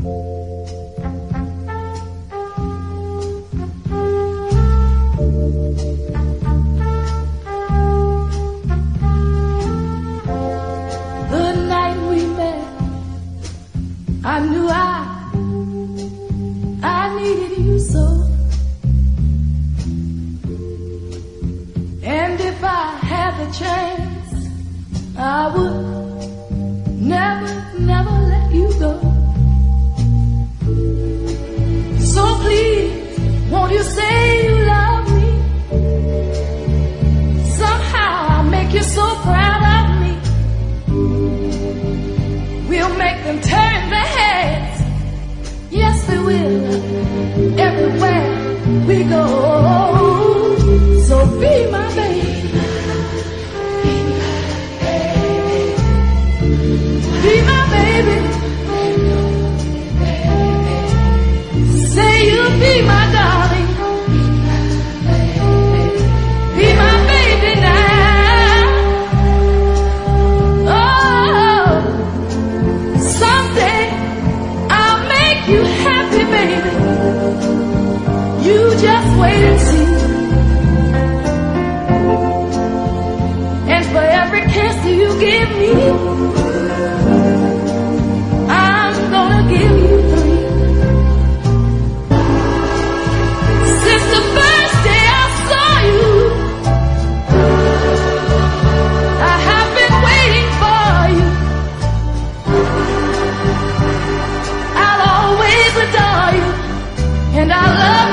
I knew I needed you so. And if I had the chance, I would never let you go. So please, won't you say you love me? Somehow I'll make you so proud of me. We'll make them turn their heads. Yes, we will. Everywhere we go. So be my baby. Be my baby. Say you'll be my darling. Be my baby now. Oh, someday I'll make you happy, baby. You just wait and see. And for every kiss you give me, I'm gonna give you 3. Since the first day I saw you, I have been waiting for you. I'll always adore you, and I love you.